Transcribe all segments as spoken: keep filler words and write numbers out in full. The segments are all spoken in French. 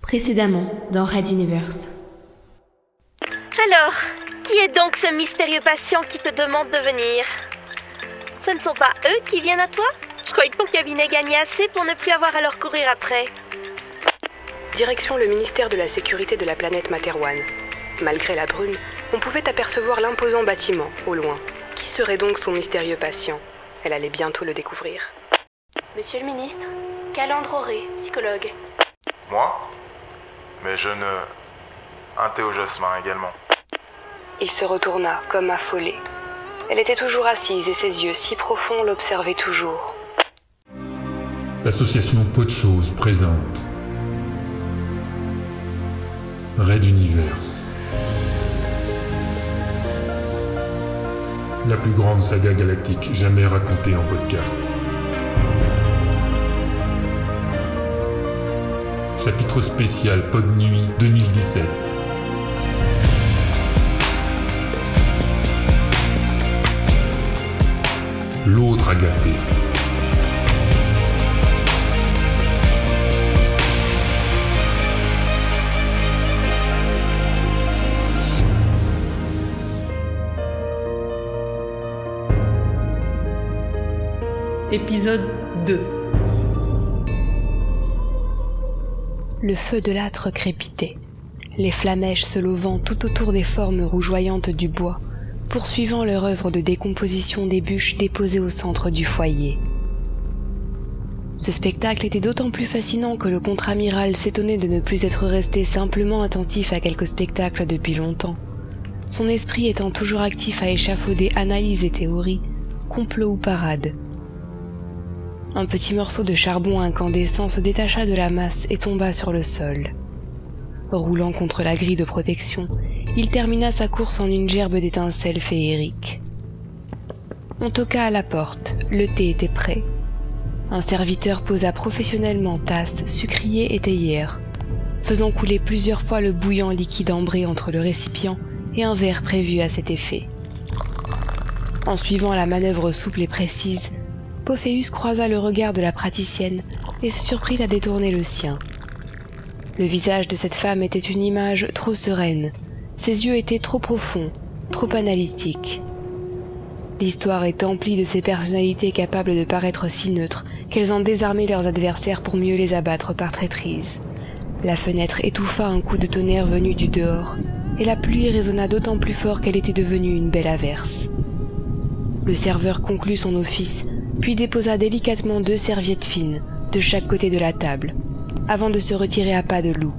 Précédemment dans Red Universe. Alors, qui est donc ce mystérieux patient qui te demande de venir ? Ce ne sont pas eux qui viennent à toi ? Je croyais que ton cabinet gagnait assez pour ne plus avoir à leur courir après. Direction le ministère de la Sécurité de la planète Materwan. Malgré la brume, on pouvait apercevoir l'imposant bâtiment, au loin. Qui serait donc son mystérieux patient ? Elle allait bientôt le découvrir. Monsieur le ministre, Calandre Auré, psychologue. Moi ? Mais je ne... Un thé au jasmin également. Il se retourna, comme affolé. Elle était toujours assise et ses yeux si profonds l'observaient toujours. L'association Pot de Choses présente Red Universe. La plus grande saga galactique jamais racontée en podcast. Chapitre spécial Pod Nuit deux mille dix-sept. L'autre agapé. Épisode deux. Le feu de l'âtre crépitait, les flamèches se levant tout autour des formes rougeoyantes du bois, poursuivant leur œuvre de décomposition des bûches déposées au centre du foyer. Ce spectacle était d'autant plus fascinant que le contre-amiral s'étonnait de ne plus être resté simplement attentif à quelques spectacles depuis longtemps, son esprit étant toujours actif à échafauder analyses et théories, complots ou parades. Un petit morceau de charbon incandescent se détacha de la masse et tomba sur le sol. Roulant contre la grille de protection, il termina sa course en une gerbe d'étincelles féeriques. On toqua à la porte, le thé était prêt. Un serviteur posa professionnellement tasse, sucrier et théière, faisant couler plusieurs fois le bouillant liquide ambré entre le récipient et un verre prévu à cet effet. En suivant la manœuvre souple et précise, Pophéus croisa le regard de la praticienne et se surprit à détourner le sien. Le visage de cette femme était une image trop sereine, ses yeux étaient trop profonds, trop analytiques. L'histoire est emplie de ces personnalités capables de paraître si neutres qu'elles en désarmaient leurs adversaires pour mieux les abattre par traîtrise. La fenêtre étouffa un coup de tonnerre venu du dehors, et la pluie résonna d'autant plus fort qu'elle était devenue une belle averse. Le serveur conclut son office, puis déposa délicatement deux serviettes fines, de chaque côté de la table, avant de se retirer à pas de loup.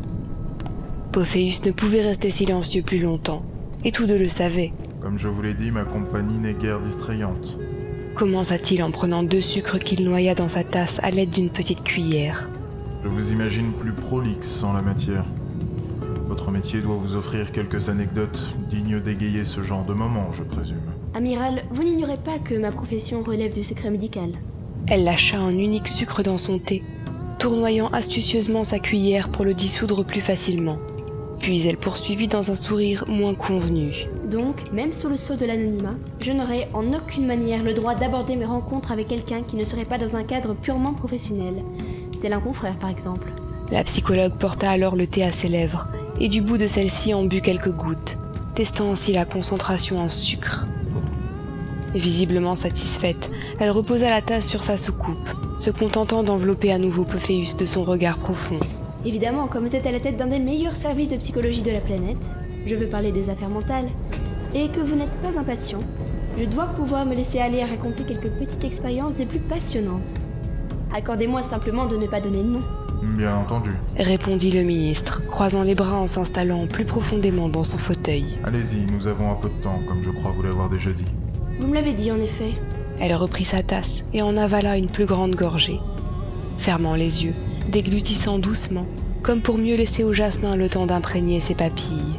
Pophéus ne pouvait rester silencieux plus longtemps, et tous deux le savaient. Comme je vous l'ai dit, ma compagnie n'est guère distrayante. Commença-t-il en prenant deux sucres qu'il noya dans sa tasse à l'aide d'une petite cuillère. Je vous imagine plus prolixe en la matière. Votre métier doit vous offrir quelques anecdotes dignes d'égayer ce genre de moment, je présume. Amiral, vous n'ignorez pas que ma profession relève du secret médical. Elle lâcha un unique sucre dans son thé, tournoyant astucieusement sa cuillère pour le dissoudre plus facilement. Puis elle poursuivit dans un sourire moins convenu. Donc, même sous le sceau de l'anonymat, je n'aurais en aucune manière le droit d'aborder mes rencontres avec quelqu'un qui ne serait pas dans un cadre purement professionnel, tel un confrère par exemple. La psychologue porta alors le thé à ses lèvres, et du bout de celle-ci en but quelques gouttes, testant ainsi la concentration en sucre. Visiblement satisfaite, elle reposa la tasse sur sa soucoupe, se contentant d'envelopper à nouveau Pophéus de son regard profond. Évidemment, comme vous êtes à la tête d'un des meilleurs services de psychologie de la planète, je veux parler des affaires mentales, et que vous n'êtes pas impatient, je dois pouvoir me laisser aller à raconter quelques petites expériences des plus passionnantes. Accordez-moi simplement de ne pas donner de nom. Bien entendu, Répondit le ministre, croisant les bras en s'installant plus profondément dans son fauteuil. allez-y, nous avons un peu de temps, comme je crois vous l'avoir déjà dit. Vous me l'avez dit en effet. Elle reprit sa tasse et en avala une plus grande gorgée, fermant les yeux, déglutissant doucement, comme pour mieux laisser au jasmin le temps d'imprégner ses papilles.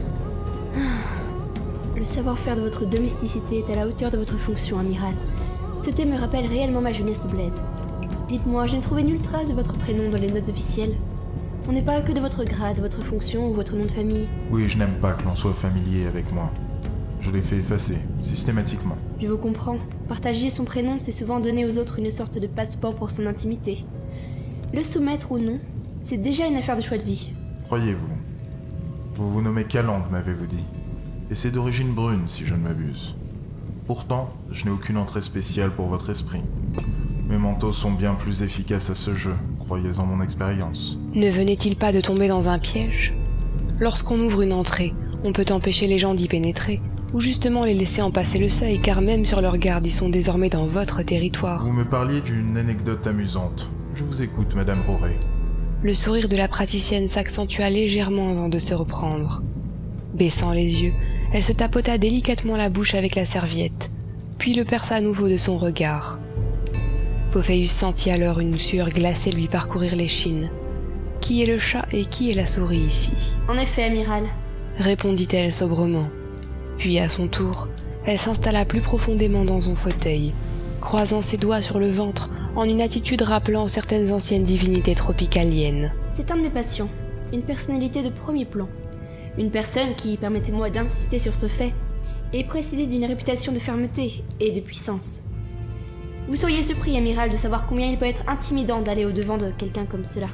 Le savoir-faire de votre domesticité est à la hauteur de votre fonction, amiral. Ce thé me rappelle réellement ma jeunesse au bled. Dites-moi, je n'ai trouvé nulle trace de votre prénom dans les notes officielles. On ne parle que de votre grade, votre fonction ou votre nom de famille. Oui, je n'aime pas que l'on soit familier avec moi. Je l'ai fait effacer, systématiquement. Je vous comprends. Partager son prénom, c'est souvent donner aux autres une sorte de passeport pour son intimité. Le soumettre ou non, C'est déjà une affaire de choix de vie. Croyez-vous. Vous vous nommez Calande, m'avez-vous dit. Et c'est d'origine brune, si je ne m'abuse. Pourtant, je n'ai aucune entrée spéciale pour votre esprit. Mes manteaux sont bien plus efficaces à ce jeu, croyez-en mon expérience. Ne venait-il pas de tomber dans un piège ? Lorsqu'on ouvre une entrée, on peut empêcher les gens d'y pénétrer, ou justement les laisser en passer le seuil, car même sur leur garde, ils sont désormais dans votre territoire. Vous me parliez d'une anecdote amusante. Je vous écoute, Madame Roret. Le sourire de la praticienne s'accentua légèrement avant de se reprendre. Baissant les yeux, elle se tapota délicatement la bouche avec la serviette, puis le perça à nouveau de son regard. Pophéus sentit alors une sueur glacée lui parcourir l'échine. « Qui est le chat et qui est la souris ici ?» En effet, amiral. Répondit-elle sobrement. Puis à son tour, elle s'installa plus profondément dans son fauteuil, croisant ses doigts sur le ventre en une attitude rappelant certaines anciennes divinités tropicaliennes. C'est un de mes patients, une personnalité de premier plan. Une personne qui, permettez-moi d'insister sur ce fait, est précédée d'une réputation de fermeté et de puissance. Vous seriez surpris, amiral, de savoir combien il peut être intimidant d'aller au-devant de quelqu'un comme cela.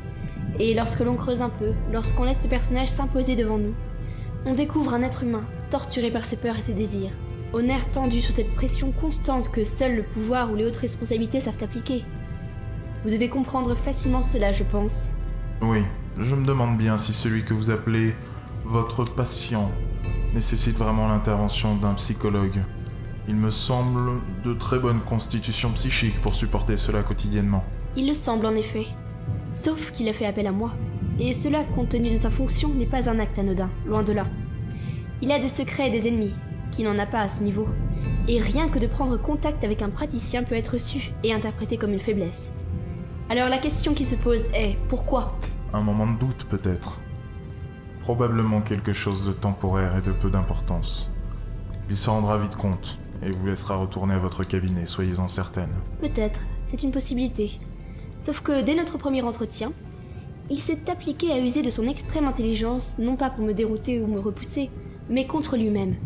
Et lorsque l'on creuse un peu, lorsqu'on laisse ce personnage s'imposer devant nous, on découvre un être humain, torturé par ses peurs et ses désirs, aux nerfs tendus sous cette pression constante que seul le pouvoir ou les hautes responsabilités savent appliquer. Vous devez comprendre facilement cela, je pense. Oui, je me demande bien si celui que vous appelez votre patient nécessite vraiment l'intervention d'un psychologue. Il me semble de très bonne constitution psychique pour supporter cela quotidiennement. Il le semble en effet. Sauf qu'il a fait appel à moi. Et cela, compte tenu de sa fonction, n'est pas un acte anodin, loin de là. Il a des secrets et des ennemis, qui n'en a pas à ce niveau. Et rien que de prendre contact avec un praticien peut être su et interprété comme une faiblesse. Alors la question qui se pose est, pourquoi ? Un moment de doute peut-être. Probablement quelque chose de temporaire et de peu d'importance. Il s'en rendra vite compte, et vous laissera retourner à votre cabinet, soyez-en certaine. Peut-être, c'est une possibilité. Sauf que dès notre premier entretien, il s'est appliqué à user de son extrême intelligence, non pas pour me dérouter ou me repousser, mais contre lui-même.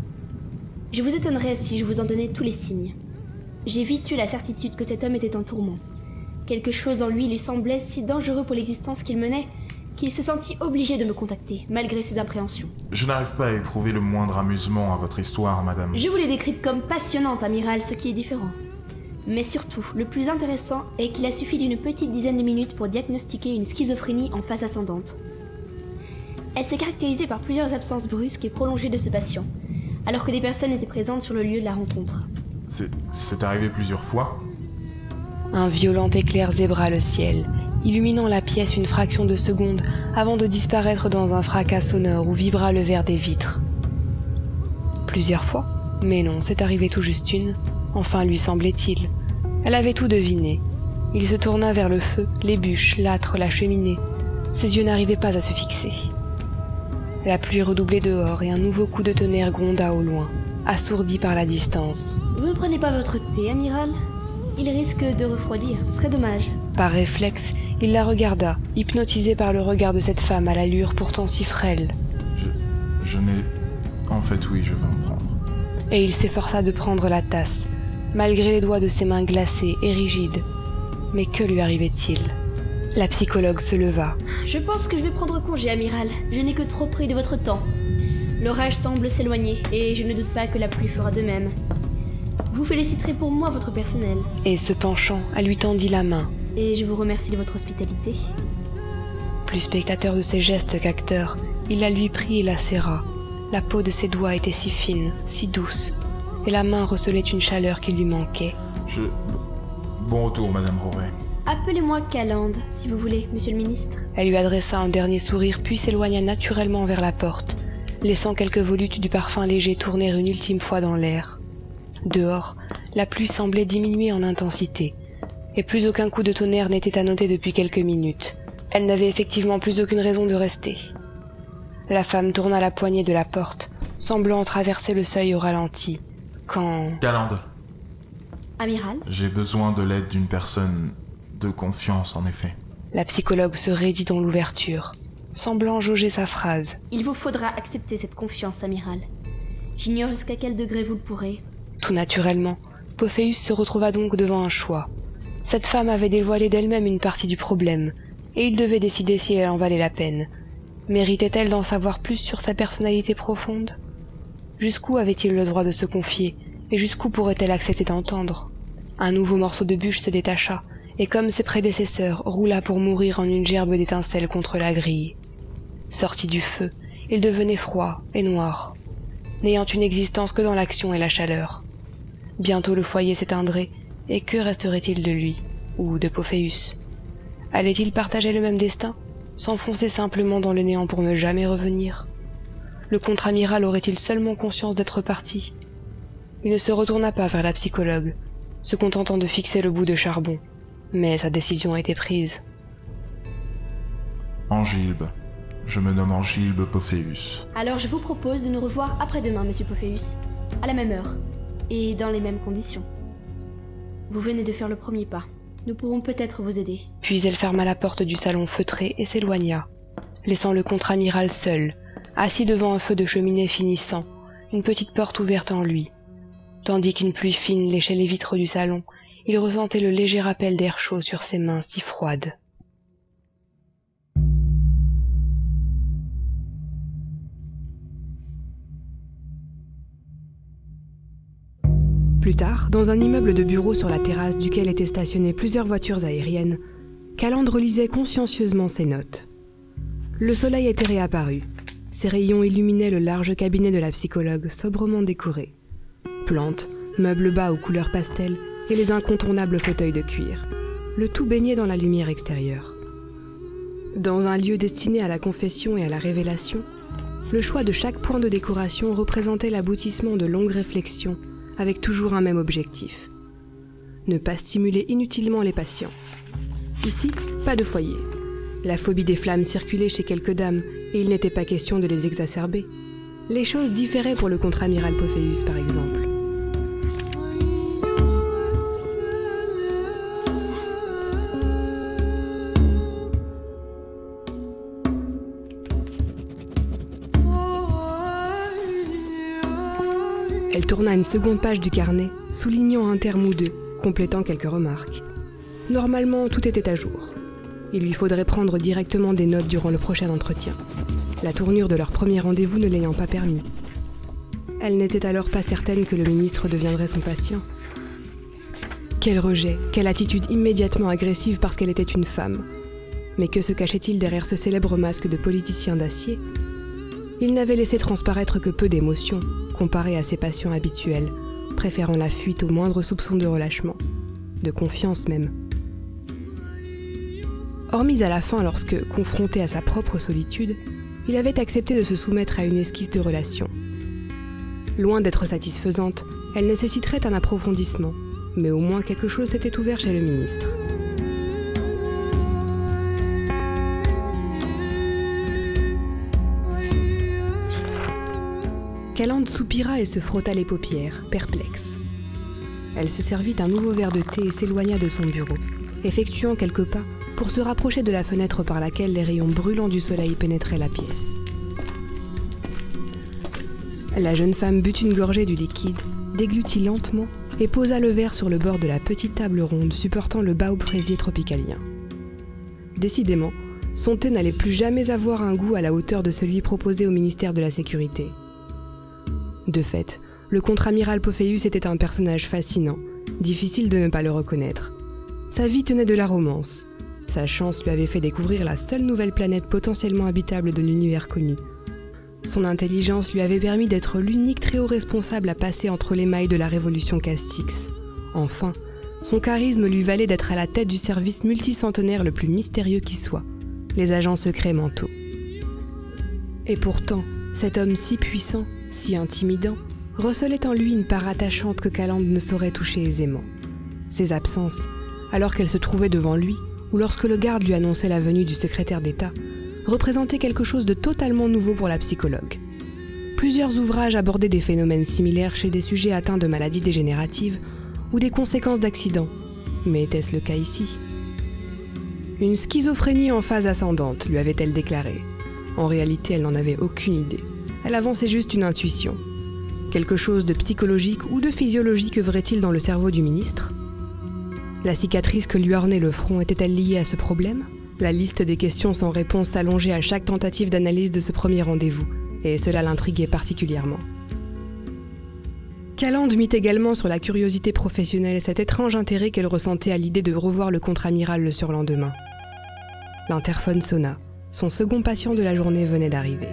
Je vous étonnerais si je vous en donnais tous les signes. J'ai vite eu la certitude que cet homme était en tourment. Quelque chose en lui lui semblait si dangereux pour l'existence qu'il menait, qu'il s'est senti obligé de me contacter, malgré ses appréhensions. Je n'arrive pas à éprouver le moindre amusement à votre histoire, madame. Je vous l'ai décrite comme passionnante, amiral, ce qui est différent. Mais surtout, le plus intéressant est qu'il a suffi d'une petite dizaine de minutes pour diagnostiquer une schizophrénie en phase ascendante. Elle s'est caractérisée par plusieurs absences brusques et prolongées de ce patient, alors que des personnes étaient présentes sur le lieu de la rencontre. C'est... c'est arrivé plusieurs fois ? Un violent éclair zébra le ciel, illuminant la pièce une fraction de seconde avant de disparaître dans un fracas sonore où vibra le verre des vitres. Plusieurs fois ? Mais non, c'est arrivé tout juste une. Enfin, lui semblait-il. Elle avait tout deviné. Il se tourna vers le feu, les bûches, l'âtre, la cheminée. Ses yeux n'arrivaient pas à se fixer. La pluie redoublait dehors et un nouveau coup de tonnerre gronda au loin, assourdi par la distance. Vous ne prenez pas votre thé, amiral ? Il risque de refroidir, ce serait dommage. Par réflexe, il la regarda, hypnotisé par le regard de cette femme à l'allure pourtant si frêle. Je... je n'ai... En fait, oui, je vais en prendre. Et il s'efforça de prendre la tasse, malgré les doigts de ses mains glacées et rigides. Mais que lui arrivait-il ? La psychologue se leva. Je pense que je vais prendre congé, amiral. Je n'ai que trop pris de votre temps. L'orage semble s'éloigner, et je ne doute pas que la pluie fera de même. Vous féliciterez pour moi votre personnel. Et se penchant, elle lui tendit la main. Et je vous remercie de votre hospitalité. Plus spectateur de ses gestes qu'acteur, il la lui prit et la serra. La peau de ses doigts était si fine, si douce, et la main recelait une chaleur qui lui manquait. Je... Bon retour, Madame Roret. Appelez-moi Calande, si vous voulez, monsieur le ministre. Elle lui adressa un dernier sourire, puis s'éloigna naturellement vers la porte, laissant quelques volutes du parfum léger tourner une ultime fois dans l'air. Dehors, la pluie semblait diminuer en intensité, et plus aucun coup de tonnerre n'était à noter depuis quelques minutes. Elle n'avait effectivement plus aucune raison de rester. La femme tourna la poignée de la porte, semblant traverser le seuil au ralenti, quand... Calande. Amiral ? J'ai besoin de l'aide d'une personne de confiance, en effet. La psychologue se raidit dans l'ouverture, semblant jauger sa phrase. Il vous faudra accepter cette confiance, amiral. J'ignore jusqu'à quel degré vous le pourrez. Tout naturellement, Pophéus se retrouva donc devant un choix. Cette femme avait dévoilé d'elle-même une partie du problème, et il devait décider si elle en valait la peine. Méritait-elle d'en savoir plus sur sa personnalité profonde? Jusqu'où avait-il le droit de se confier, et jusqu'où pourrait-elle accepter d'entendre? Un nouveau morceau de bûche se détacha, et comme ses prédécesseurs, roula pour mourir en une gerbe d'étincelles contre la grille. Sorti du feu, il devenait froid et noir, n'ayant une existence que dans l'action et la chaleur. Bientôt le foyer s'éteindrait, et que resterait-il de lui, ou de Pophéus? Allait-il partager le même destin, s'enfoncer simplement dans le néant pour ne jamais revenir? Le contre-amiral aurait-il seulement conscience d'être parti? Il ne se retourna pas vers la psychologue, se contentant de fixer le bout de charbon, mais sa décision était prise. Angilbe. Je me nomme Angilbe Pophéus. Alors je vous propose de nous revoir après-demain, monsieur Pophéus, à la même heure, et dans les mêmes conditions. Vous venez de faire le premier pas. Nous pourrons peut-être vous aider. Puis elle ferma la porte du salon feutré et s'éloigna, laissant le contre-amiral seul, assis devant un feu de cheminée finissant, une petite porte ouverte en lui. Tandis qu'une pluie fine léchait les vitres du salon, il ressentait le léger rappel d'air chaud sur ses mains si froides. Plus tard, dans un immeuble de bureaux sur la terrasse duquel étaient stationnées plusieurs voitures aériennes, Calandre lisait consciencieusement ses notes. Le soleil était réapparu. Ses rayons illuminaient le large cabinet de la psychologue, sobrement décoré. Plantes, meubles bas aux couleurs pastel et les incontournables fauteuils de cuir. Le tout baignait dans la lumière extérieure. Dans un lieu destiné à la confession et à la révélation, le choix de chaque point de décoration représentait l'aboutissement de longues réflexions avec toujours un même objectif. Ne pas stimuler inutilement les patients. Ici, pas de foyer. La phobie des flammes circulait chez quelques dames et il n'était pas question de les exacerber. Les choses différaient pour le contre-amiral Pophéus, par exemple. Elle tourna une seconde page du carnet, soulignant un terme ou deux, complétant quelques remarques. Normalement, tout était à jour. Il lui faudrait prendre directement des notes durant le prochain entretien, la tournure de leur premier rendez-vous ne l'ayant pas permis. Elle n'était alors pas certaine que le ministre deviendrait son patient. Quel rejet, quelle attitude immédiatement agressive parce qu'elle était une femme. Mais que se cachait-il derrière ce célèbre masque de politicien d'acier? Il n'avait laissé transparaître que peu d'émotions, comparé à ses patients habituels, préférant la fuite au moindre soupçon de relâchement, de confiance même. Hormis à la fin lorsque, confronté à sa propre solitude, il avait accepté de se soumettre à une esquisse de relation. Loin d'être satisfaisante, elle nécessiterait un approfondissement, mais au moins quelque chose s'était ouvert chez le ministre. Calandre soupira et se frotta les paupières, perplexe. Elle se servit un nouveau verre de thé et s'éloigna de son bureau, effectuant quelques pas pour se rapprocher de la fenêtre par laquelle les rayons brûlants du soleil pénétraient la pièce. La jeune femme but une gorgée du liquide, déglutit lentement et posa le verre sur le bord de la petite table ronde supportant le baobab fraisier tropicalien. Décidément, son thé n'allait plus jamais avoir un goût à la hauteur de celui proposé au ministère de la Sécurité. De fait, le contre-amiral Pophéus était un personnage fascinant, difficile de ne pas le reconnaître. Sa vie tenait de la romance. Sa chance lui avait fait découvrir la seule nouvelle planète potentiellement habitable de l'univers connu. Son intelligence lui avait permis d'être l'unique très haut responsable à passer entre les mailles de la révolution Castix. Enfin, son charisme lui valait d'être à la tête du service multicentenaire le plus mystérieux qui soit, les agents secrets mentaux. Et pourtant, cet homme si puissant, si intimidant, recelait en lui une part attachante que Calandre ne saurait toucher aisément. Ses absences, alors qu'elle se trouvait devant lui, ou lorsque le garde lui annonçait la venue du secrétaire d'État, représentaient quelque chose de totalement nouveau pour la psychologue. Plusieurs ouvrages abordaient des phénomènes similaires chez des sujets atteints de maladies dégénératives ou des conséquences d'accidents. Mais était-ce le cas ici? Une schizophrénie en phase ascendante, lui avait-elle déclaré. En réalité, elle n'en avait aucune idée. Elle avançait juste une intuition. Quelque chose de psychologique ou de physiologique œuvrait-il dans le cerveau du ministre? La cicatrice que lui ornait le front était-elle liée à ce problème? La liste des questions sans réponse s'allongeait à chaque tentative d'analyse de ce premier rendez-vous, et cela l'intriguait particulièrement. Calande mit également sur la curiosité professionnelle cet étrange intérêt qu'elle ressentait à l'idée de revoir le contre-amiral le surlendemain. L'interphone sonna. Son second patient de la journée venait d'arriver.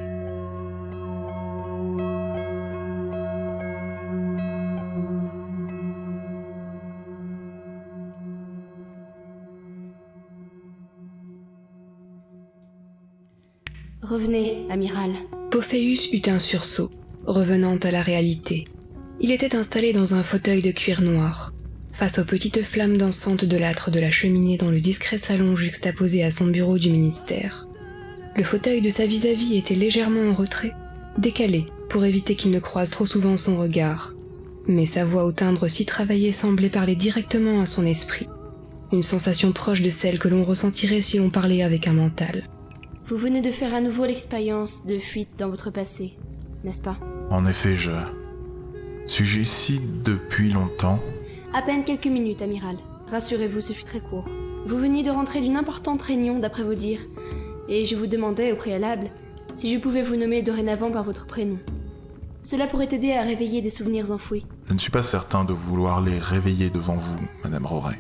Revenez, amiral. Pophéus eut un sursaut, revenant à la réalité. Il était installé dans un fauteuil de cuir noir, face aux petites flammes dansantes de l'âtre de la cheminée dans le discret salon juxtaposé à son bureau du ministère. Le fauteuil de sa vis-à-vis était légèrement en retrait, décalé pour éviter qu'il ne croise trop souvent son regard. Mais sa voix au timbre si travaillé semblait parler directement à son esprit. Une sensation proche de celle que l'on ressentirait si l'on parlait avec un mental. Vous venez de faire à nouveau l'expérience de fuite dans votre passé, n'est-ce pas? En effet, je... Suis-je ici depuis longtemps? À peine quelques minutes, amiral. Rassurez-vous, ce fut très court. Vous veniez de rentrer d'une importante réunion, d'après vos dires, et je vous demandais au préalable si je pouvais vous nommer dorénavant par votre prénom. Cela pourrait aider à réveiller des souvenirs enfouis. Je ne suis pas certain de vouloir les réveiller devant vous, Madame Roret.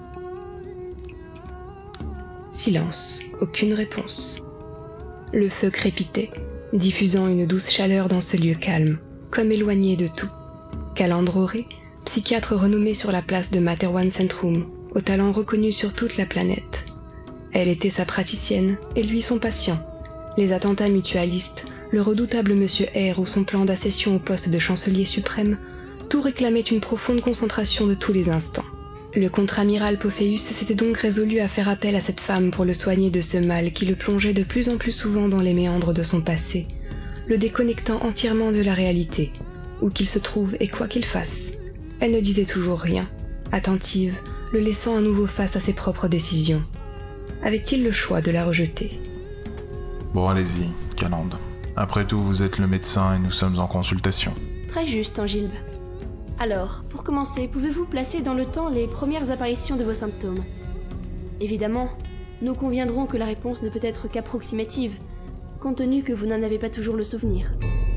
Silence, aucune réponse. Le feu crépitait, diffusant une douce chaleur dans ce lieu calme, comme éloigné de tout. Calande Roret, psychiatre renommée sur la place de Materwan Centrum, au talent reconnu sur toute la planète. Elle était sa praticienne, et lui son patient. Les attentats mutualistes, le redoutable Monsieur R ou son plan d'accession au poste de chancelier suprême, tout réclamait une profonde concentration de tous les instants. Le contre-amiral Pophéus s'était donc résolu à faire appel à cette femme pour le soigner de ce mal qui le plongeait de plus en plus souvent dans les méandres de son passé, le déconnectant entièrement de la réalité, où qu'il se trouve et quoi qu'il fasse. Elle ne disait toujours rien, attentive, le laissant à nouveau face à ses propres décisions. Avait-il le choix de la rejeter? Bon, allez-y, Calande. Après tout, vous êtes le médecin et nous sommes en consultation. Très juste, Angilbe. Alors, pour commencer, pouvez-vous placer dans le temps les premières apparitions de vos symptômes? Évidemment, nous conviendrons que la réponse ne peut être qu'approximative, compte tenu que vous n'en avez pas toujours le souvenir.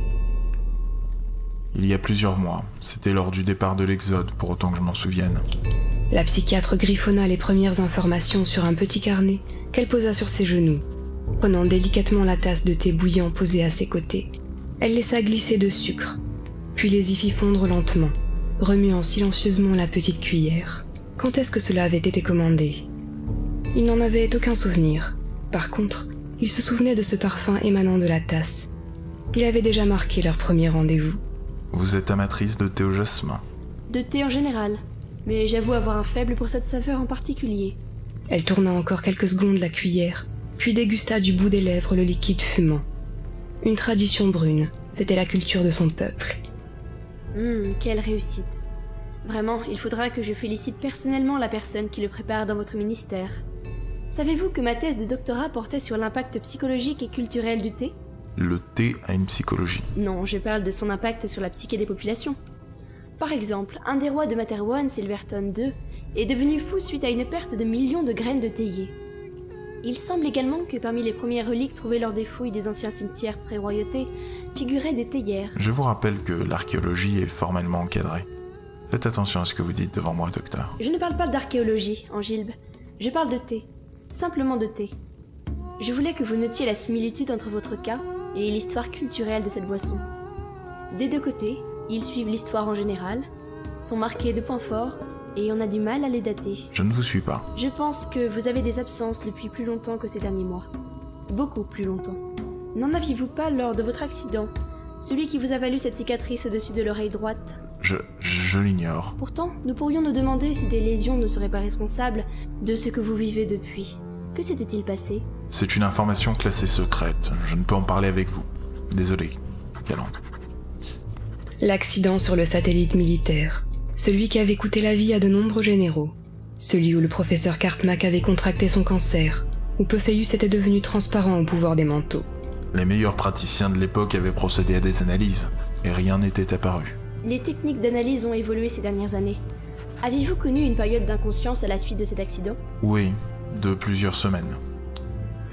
Il y a plusieurs mois, c'était lors du départ de l'Exode, pour autant que je m'en souvienne. La psychiatre griffonna les premières informations sur un petit carnet qu'elle posa sur ses genoux, prenant délicatement la tasse de thé bouillant posée à ses côtés. Elle laissa glisser de sucre, puis les y fit fondre lentement, remuant silencieusement la petite cuillère. Quand est-ce que cela avait été commandé? Il n'en avait aucun souvenir. Par contre, il se souvenait de ce parfum émanant de la tasse. Il avait déjà marqué leur premier rendez-vous. Vous êtes amatrice de thé au jasmin? De thé en général, mais j'avoue avoir un faible pour cette saveur en particulier. Elle tourna encore quelques secondes la cuillère, puis dégusta du bout des lèvres le liquide fumant. Une tradition brune, c'était la culture de son peuple. Hum, quelle réussite. Vraiment, il faudra que je félicite personnellement la personne qui le prépare dans votre ministère. Savez-vous que ma thèse de doctorat portait sur l'impact psychologique et culturel du thé? Le thé a une psychologie. Non, je parle de son impact sur la psyché des populations. Par exemple, un des rois de Materwan, Silverton deux, est devenu fou suite à une perte de millions de graines de théier. Il semble également que parmi les premières reliques trouvées lors des fouilles des anciens cimetières pré-royauté figuraient des théières. Je vous rappelle que l'archéologie est formellement encadrée. Faites attention à ce que vous dites devant moi, docteur. Je ne parle pas d'archéologie, Angilbe. Je parle de thé. Simplement de thé. Je voulais que vous notiez la similitude entre votre cas et l'histoire culturelle de cette boisson. Des deux côtés, ils suivent l'histoire en général, sont marqués de points forts, et on a du mal à les dater. Je ne vous suis pas. Je pense que vous avez des absences depuis plus longtemps que ces derniers mois. Beaucoup plus longtemps. N'en aviez-vous pas lors de votre accident, celui qui vous a valu cette cicatrice au-dessus de l'oreille droite? Je... je l'ignore. Pourtant, nous pourrions nous demander si des lésions ne seraient pas responsables de ce que vous vivez depuis. Que s'était-il passé? C'est une information classée secrète. Je ne peux en parler avec vous. Désolé, Calande. L'accident sur le satellite militaire. Celui qui avait coûté la vie à de nombreux généraux. Celui où le professeur Cartmack avait contracté son cancer. Où Pophéus était devenu transparent au pouvoir des manteaux. Les meilleurs praticiens de l'époque avaient procédé à des analyses, et rien n'était apparu. Les techniques d'analyse ont évolué ces dernières années. Aviez-vous connu une période d'inconscience à la suite de cet accident? Oui, de plusieurs semaines.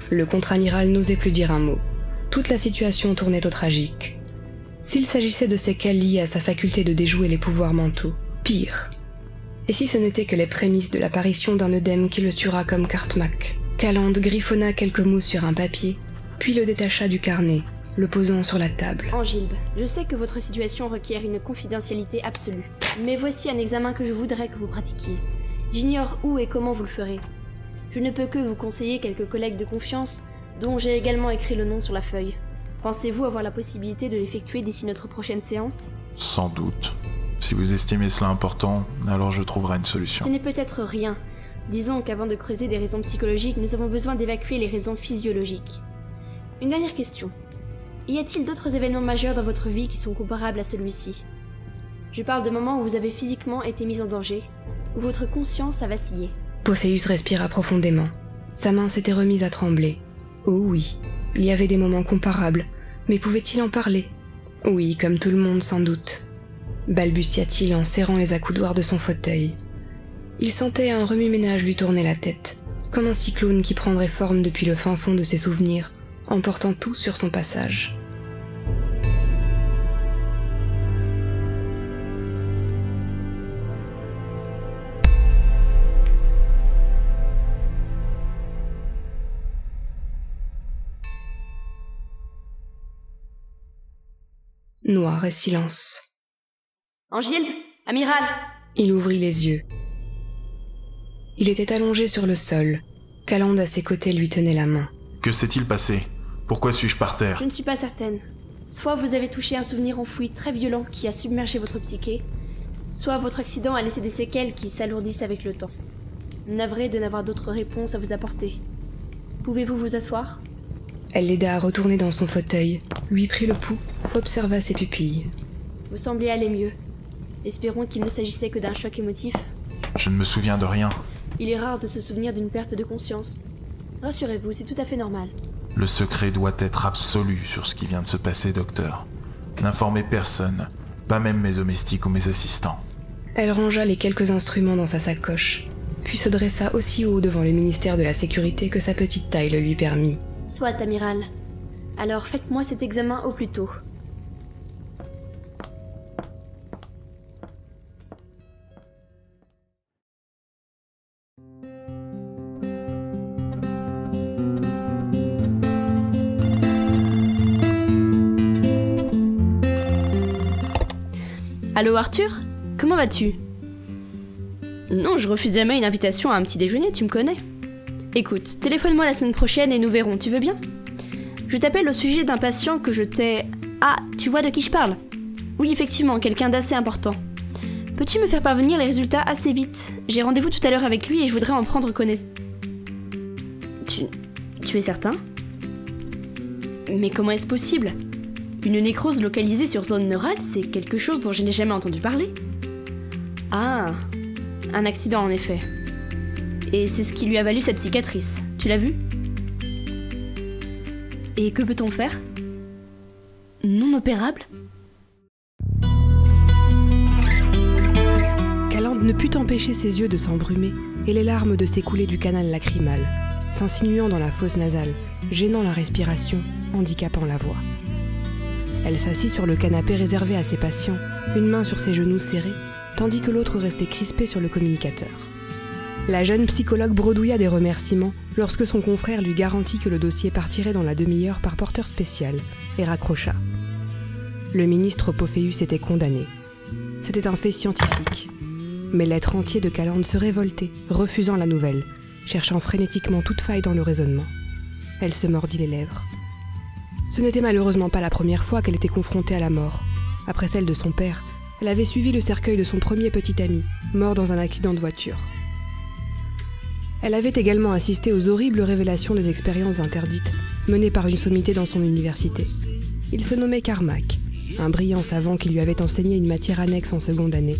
Le contre-amiral n'osait plus dire un mot. Toute la situation tournait au tragique. S'il s'agissait de séquelles liées à sa faculté de déjouer les pouvoirs mentaux, pire. Et si ce n'était que les prémices de l'apparition d'un œdème qui le tuera comme Cartmack? Calland griffonna quelques mots sur un papier, puis le détacha du carnet, le posant sur la table. Angilbe, je sais que votre situation requiert une confidentialité absolue, mais voici un examen que je voudrais que vous pratiquiez. J'ignore où et comment vous le ferez. Je ne peux que vous conseiller quelques collègues de confiance, dont j'ai également écrit le nom sur la feuille. Pensez-vous avoir la possibilité de l'effectuer d'ici notre prochaine séance? Sans doute. Si vous estimez cela important, alors je trouverai une solution. Ce n'est peut-être rien. Disons qu'avant de creuser des raisons psychologiques, nous avons besoin d'évacuer les raisons physiologiques. Une dernière question. Y a-t-il d'autres événements majeurs dans votre vie qui sont comparables à celui-ci? Je parle de moments où vous avez physiquement été mis en danger, où votre conscience a vacillé. Pophéus respira profondément. Sa main s'était remise à trembler. Oh oui, il y avait des moments comparables, mais pouvait-il en parler? Oui, comme tout le monde sans doute. Balbutia-t-il en serrant les accoudoirs de son fauteuil. Il sentait un remue-ménage lui tourner la tête, comme un cyclone qui prendrait forme depuis le fin fond de ses souvenirs, emportant tout sur son passage. Noir et silence. Angilbe, amiral! Il ouvrit les yeux. Il était allongé sur le sol. Calland à ses côtés lui tenait la main. Que s'est-il passé? Pourquoi suis-je par terre? Je ne suis pas certaine. Soit vous avez touché un souvenir enfoui très violent qui a submergé votre psyché, soit votre accident a laissé des séquelles qui s'alourdissent avec le temps. Navré de n'avoir d'autres réponses à vous apporter. Pouvez-vous vous asseoir? Elle l'aida à retourner dans son fauteuil, lui prit le pouls, observa ses pupilles. Vous semblez aller mieux. Espérons qu'il ne s'agissait que d'un choc émotif. Je ne me souviens de rien. Il est rare de se souvenir d'une perte de conscience. Rassurez-vous, c'est tout à fait normal. Le secret doit être absolu sur ce qui vient de se passer, docteur. N'informez personne, pas même mes domestiques ou mes assistants. Elle rangea les quelques instruments dans sa sacoche, puis se dressa aussi haut devant le ministère de la Sécurité que sa petite taille le lui permit. Soit, amiral. Alors faites-moi cet examen au plus tôt. Allô Arthur? Comment vas-tu? Non, je refuse jamais une invitation à un petit déjeuner, tu me connais. Écoute, téléphone-moi la semaine prochaine et nous verrons, tu veux bien? Je t'appelle au sujet d'un patient que je t'ai... Ah, tu vois de qui je parle? Oui, effectivement, quelqu'un d'assez important. Peux-tu me faire parvenir les résultats assez vite? J'ai rendez-vous tout à l'heure avec lui et je voudrais en prendre connaissance. Tu... Tu es certain? Mais comment est-ce possible? Une nécrose localisée sur zone neurale, c'est quelque chose dont je n'ai jamais entendu parler. Ah, un accident en effet. Et c'est ce qui lui a valu cette cicatrice, tu l'as vu? Et que peut-on faire? Non opérable? Calland ne put empêcher ses yeux de s'embrumer et les larmes de s'écouler du canal lacrymal, s'insinuant dans la fosse nasale, gênant la respiration, handicapant la voix. Elle s'assit sur le canapé réservé à ses patients, une main sur ses genoux serrés, tandis que l'autre restait crispée sur le communicateur. La jeune psychologue bredouilla des remerciements lorsque son confrère lui garantit que le dossier partirait dans la demi-heure par porteur spécial, et raccrocha. Le ministre Pophéus était condamné. C'était un fait scientifique. Mais l'être entier de Calland se révoltait, refusant la nouvelle, cherchant frénétiquement toute faille dans le raisonnement. Elle se mordit les lèvres. Ce n'était malheureusement pas la première fois qu'elle était confrontée à la mort. Après celle de son père, elle avait suivi le cercueil de son premier petit ami, mort dans un accident de voiture. Elle avait également assisté aux horribles révélations des expériences interdites, menées par une sommité dans son université. Il se nommait Carmack, un brillant savant qui lui avait enseigné une matière annexe en seconde année.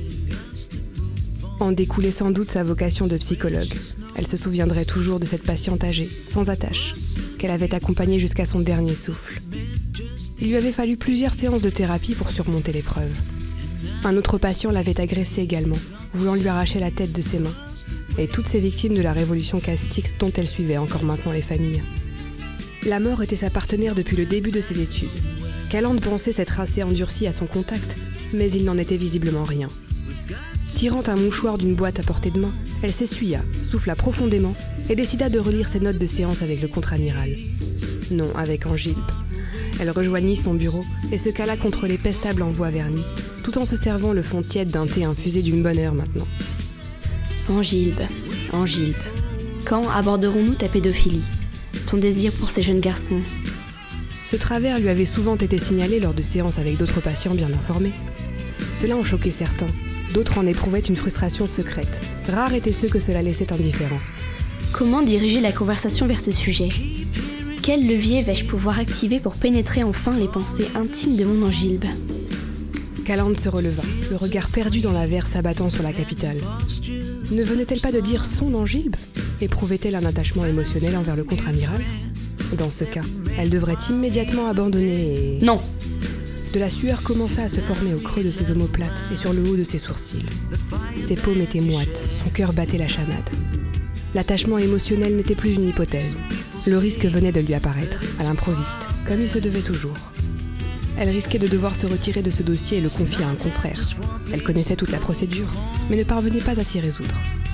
En découlait sans doute sa vocation de psychologue. Elle se souviendrait toujours de cette patiente âgée, sans attache, qu'elle avait accompagnée jusqu'à son dernier souffle. Il lui avait fallu plusieurs séances de thérapie pour surmonter l'épreuve. Un autre patient l'avait agressée également, voulant lui arracher la tête de ses mains. et toutes ces victimes de la révolution Castix dont elle suivait encore maintenant les familles. La mort était sa partenaire depuis le début de ses études. Calande pensait s'être assez endurcie à son contact, mais il n'en était visiblement rien. Tirant un mouchoir d'une boîte à portée de main, elle s'essuya, souffla profondément et décida de relire ses notes de séance avec le contre-amiral. Non, avec Angilbe. Elle rejoignit son bureau et se cala contre l'épaisse table en bois verni, tout en se servant le fond tiède d'un thé infusé d'une bonne heure maintenant. Angilbe, Angilbe, quand aborderons-nous ta pédophilie? Ton désir pour ces jeunes garçons? Ce travers lui avait souvent été signalé lors de séances avec d'autres patients bien informés. Cela en choquait certains, d'autres en éprouvaient une frustration secrète. Rares étaient ceux que cela laissait indifférents. Comment diriger la conversation vers ce sujet? Quel levier vais-je pouvoir activer pour pénétrer enfin les pensées intimes de mon Angilbe? Calande se releva, le regard perdu dans la verre s'abattant sur la capitale. Ne venait-elle pas de dire son Angilbe? Éprouvait-elle un attachement émotionnel envers le contre-amiral? Dans ce cas, elle devrait immédiatement abandonner et... Non! De la sueur commença à se former au creux de ses omoplates et sur le haut de ses sourcils. Ses paumes étaient moites, son cœur battait la chamade. L'attachement émotionnel n'était plus une hypothèse. Le risque venait de lui apparaître, à l'improviste, comme il se devait toujours. Elle risquait de devoir se retirer de ce dossier et le confier à un confrère. Elle connaissait toute la procédure, mais ne parvenait pas à s'y résoudre.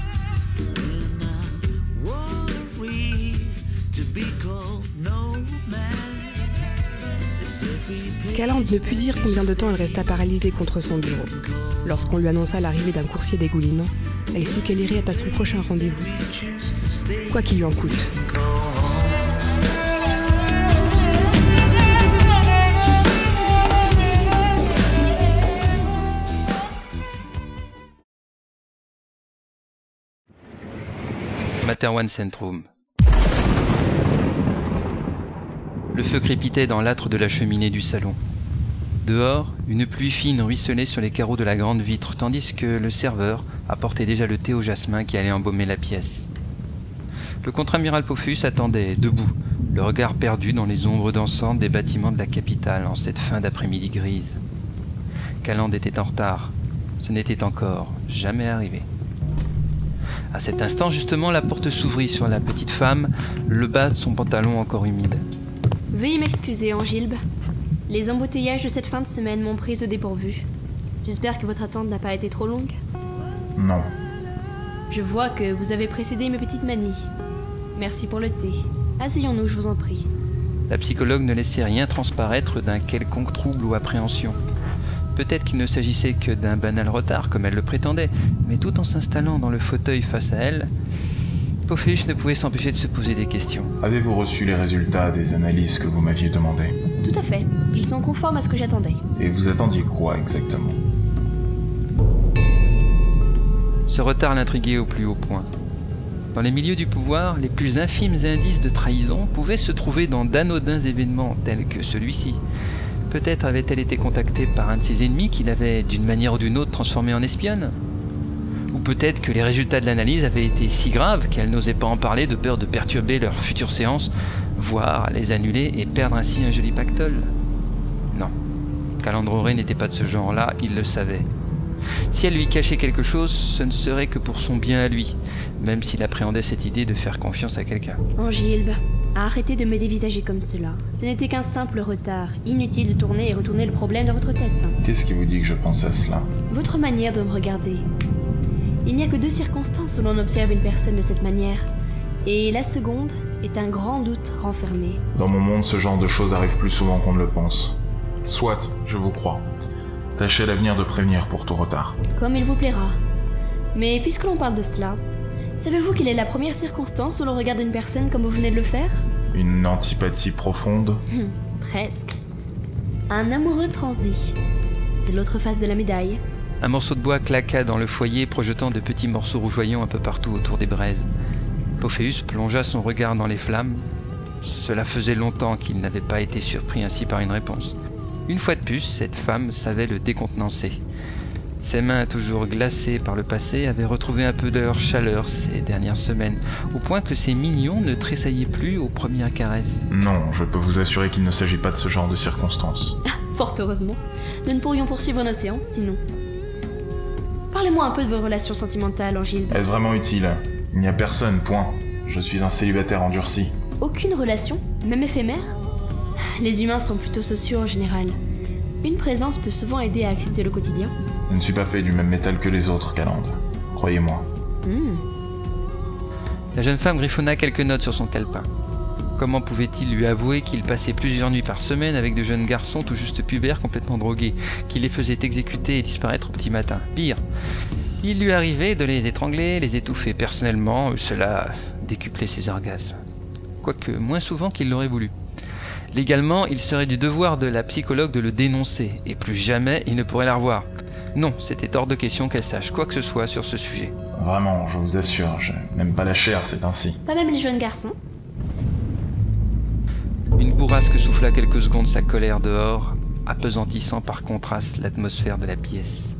Calande ne put dire combien de temps elle resta paralysée contre son bureau. Lorsqu'on lui annonça l'arrivée d'un coursier dégoulinant, elle sut qu'elle irait à son prochain rendez-vous. Quoi qu'il lui en coûte. Materwan Centrum. Le feu crépitait dans l'âtre de la cheminée du salon. Dehors, une pluie fine ruisselait sur les carreaux de la grande vitre, tandis que le serveur apportait déjà le thé au jasmin qui allait embaumer la pièce. Le contre-amiral Pophéus attendait, debout, le regard perdu dans les ombres dansantes des bâtiments de la capitale en cette fin d'après-midi grise. Calande était en retard. Ce n'était encore jamais arrivé. À cet instant, justement, la porte s'ouvrit sur la petite femme, le bas de son pantalon encore humide. Veuillez m'excuser, Angilbe. Les embouteillages de cette fin de semaine m'ont prise au dépourvu. J'espère que votre attente n'a pas été trop longue. Non. Je vois que vous avez précédé mes petites manies. Merci pour le thé. Asseyons-nous, je vous en prie. La psychologue ne laissait rien transparaître d'un quelconque trouble ou appréhension. Peut-être qu'il ne s'agissait que d'un banal retard, comme elle le prétendait, mais tout en s'installant dans le fauteuil face à elle, Pophéus ne pouvait s'empêcher de se poser des questions. Avez-vous reçu les résultats des analyses que vous m'aviez demandées? Tout à fait. Ils sont conformes à ce que j'attendais. Et vous attendiez quoi exactement? Ce retard l'intriguait au plus haut point. Dans les milieux du pouvoir, les plus infimes indices de trahison pouvaient se trouver dans d'anodins événements tels que celui-ci. Peut-être avait-elle été contactée par un de ses ennemis qui l'avait, d'une manière ou d'une autre, transformée en espionne. Ou peut-être que les résultats de l'analyse avaient été si graves qu'elle n'osait pas en parler de peur de perturber leur future séance, voire les annuler et perdre ainsi un joli pactole. Non, Calandre n'était pas de ce genre-là, il le savait. Si elle lui cachait quelque chose, ce ne serait que pour son bien à lui, même s'il appréhendait cette idée de faire confiance à quelqu'un. Angilbe, arrêtez de me dévisager comme cela. Ce n'était qu'un simple retard. Inutile de tourner et retourner le problème dans votre tête. Qu'est-ce qui vous dit que je pense à cela? Votre manière de me regarder. Il n'y a que deux circonstances où l'on observe une personne de cette manière. Et la seconde est un grand doute renfermé. Dans mon monde, ce genre de choses arrive plus souvent qu'on ne le pense. Soit, je vous crois. Tâchez à l'avenir de prévenir pour tout retard. Comme il vous plaira. Mais puisque l'on parle de cela, savez-vous quelle est la première circonstance où l'on regarde une personne comme vous venez de le faire? Une antipathie profonde? Hum, presque. Un amoureux transi. C'est l'autre face de la médaille. Un morceau de bois claqua dans le foyer, projetant de petits morceaux rougeoyants un peu partout autour des braises. Pophéus plongea son regard dans les flammes. Cela faisait longtemps qu'il n'avait pas été surpris ainsi par une réponse. Une fois de plus, cette femme savait le décontenancer. Ses mains, toujours glacées par le passé, avaient retrouvé un peu de leur chaleur ces dernières semaines, au point que ses mignons ne tressaillaient plus aux premières caresses. Non, je peux vous assurer qu'il ne s'agit pas de ce genre de circonstances. Fort heureusement. Nous ne pourrions poursuivre nos séances, sinon. Parlez-moi un peu de vos relations sentimentales, Angilbe. Est-ce vraiment utile? Il n'y a personne, point. Je suis un célibataire endurci. Aucune relation, même éphémère? Les humains sont plutôt sociaux en général. Une présence peut souvent aider à accepter le quotidien. Je ne suis pas fait du même métal que les autres, Calandre. Croyez-moi. Hmm. La jeune femme griffonna quelques notes sur son calepin. Comment pouvait-il lui avouer qu'il passait plusieurs nuits par semaine avec de jeunes garçons tout juste pubères complètement drogués, qu'il les faisait exécuter et disparaître au petit matin? Pire, il lui arrivait de les étrangler, les étouffer. Personnellement, cela décuplait ses orgasmes. Quoique moins souvent qu'il l'aurait voulu. Légalement, il serait du devoir de la psychologue de le dénoncer, et plus jamais il ne pourrait la revoir. Non, c'était hors de question qu'elle sache quoi que ce soit sur ce sujet. Vraiment, je vous assure, je n'aime pas la chair, c'est ainsi. Pas même les jeunes garçons? Une bourrasque souffla quelques secondes sa colère dehors, apesantissant par contraste l'atmosphère de la pièce.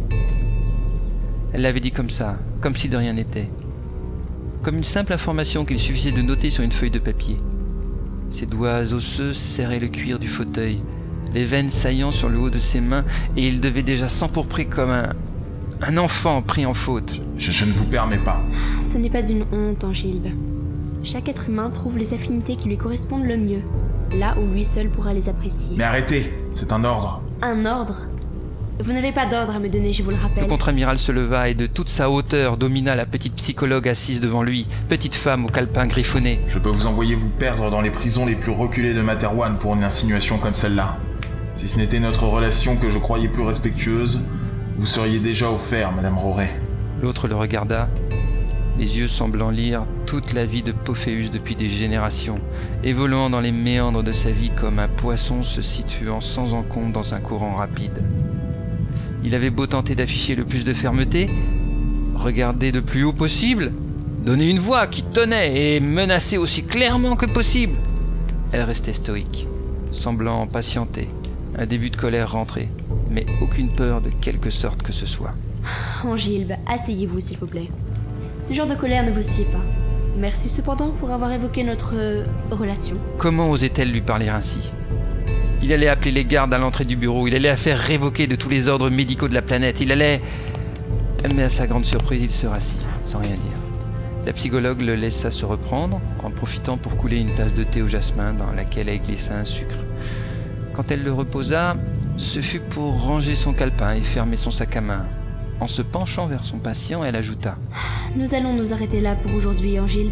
Elle l'avait dit comme ça, comme si de rien n'était. Comme une simple information qu'il suffisait de noter sur une feuille de papier. Ses doigts osseux serraient le cuir du fauteuil, les veines saillant sur le haut de ses mains, et il devait déjà s'empourprer comme un... un enfant pris en faute. Je, je ne vous permets pas. Ce n'est pas une honte, Angilbe. Chaque être humain trouve les affinités qui lui correspondent le mieux, là où lui seul pourra les apprécier. Mais arrêtez, c'est un ordre. Un ordre? Vous n'avez pas d'ordre à me donner, je vous le rappelle. Le contre-amiral se leva et de toute sa hauteur domina la petite psychologue assise devant lui, petite femme au calepin griffonné. Je peux vous envoyer vous perdre dans les prisons les plus reculées de Materwan pour une insinuation comme celle-là. Si ce n'était notre relation que je croyais plus respectueuse, vous seriez déjà au fer, Madame Roret. L'autre le regarda, les yeux semblant lire toute la vie de Pophéus depuis des générations, évoluant dans les méandres de sa vie comme un poisson se situant sans encombre dans un courant rapide. Il avait beau tenter d'afficher le plus de fermeté, regarder de plus haut possible, donner une voix qui tenait et menacer aussi clairement que possible. Elle restait stoïque, semblant patienter, un début de colère rentré, mais aucune peur de quelque sorte que ce soit. Angilbe, asseyez-vous s'il vous plaît. Ce genre de colère ne vous sied pas. Merci cependant pour avoir évoqué notre euh, relation. Comment osait-elle lui parler ainsi? Il allait appeler les gardes à l'entrée du bureau, il allait la faire révoquer de tous les ordres médicaux de la planète, il allait... Mais à sa grande surprise, il se rassit, sans rien dire. La psychologue le laissa se reprendre, en profitant pour couler une tasse de thé au jasmin dans laquelle elle glissa un sucre. Quand elle le reposa, ce fut pour ranger son calepin et fermer son sac à main. En se penchant vers son patient, elle ajouta: Nous allons nous arrêter là pour aujourd'hui, Angilbe.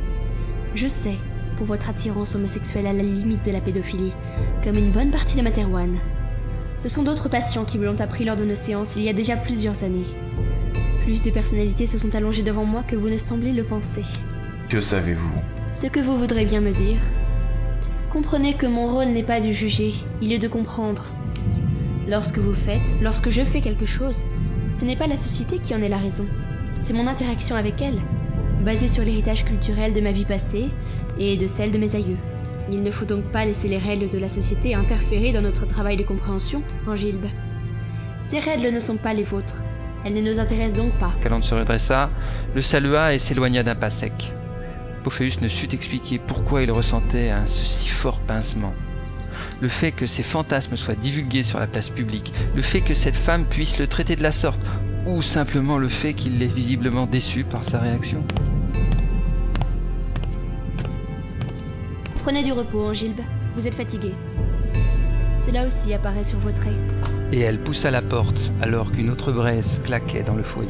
Je sais, pour votre attirance homosexuelle à la limite de la pédophilie, comme une bonne partie de Materwan. Ce sont d'autres patients qui me l'ont appris lors de nos séances il y a déjà plusieurs années. Plus de personnalités se sont allongées devant moi que vous ne semblez le penser. Que savez-vous? Ce que vous voudrez bien me dire. Comprenez que mon rôle n'est pas de juger, il est de comprendre. Lorsque vous faites, lorsque je fais quelque chose, ce n'est pas la société qui en est la raison. C'est mon interaction avec elle, basée sur l'héritage culturel de ma vie passée et de celle de mes aïeux. Il ne faut donc pas laisser les règles de la société interférer dans notre travail de compréhension, Angilbe. Ces règles ne sont pas les vôtres. Elles ne nous intéressent donc pas. Calandre se redressa, le salua et s'éloigna d'un pas sec. Pophéus ne sut expliquer pourquoi il ressentait un si fort pincement. Le fait que ses fantasmes soient divulgués sur la place publique, le fait que cette femme puisse le traiter de la sorte, ou simplement le fait qu'il l'ait visiblement déçu par sa réaction. Prenez du repos, Angilbe. Vous êtes fatigué. Cela aussi apparaît sur vos traits. Et elle poussa la porte alors qu'une autre braise claquait dans le foyer.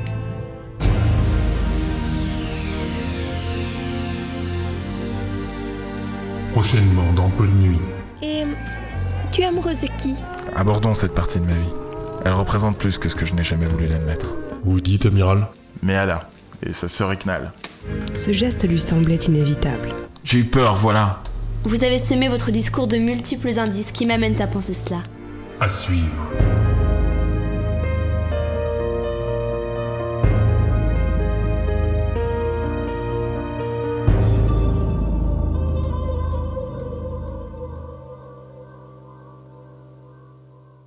Prochainement dans Peu de Nuit. Et tu es amoureuse de qui? Abordons cette partie de ma vie. Elle représente plus que ce que je n'ai jamais voulu l'admettre. Vous dites, amiral? Méala et sa sœur Iknal. Ce geste lui semblait inévitable. J'ai eu peur, voilà. Vous avez semé votre discours de multiples indices qui m'amènent à penser cela. À suivre.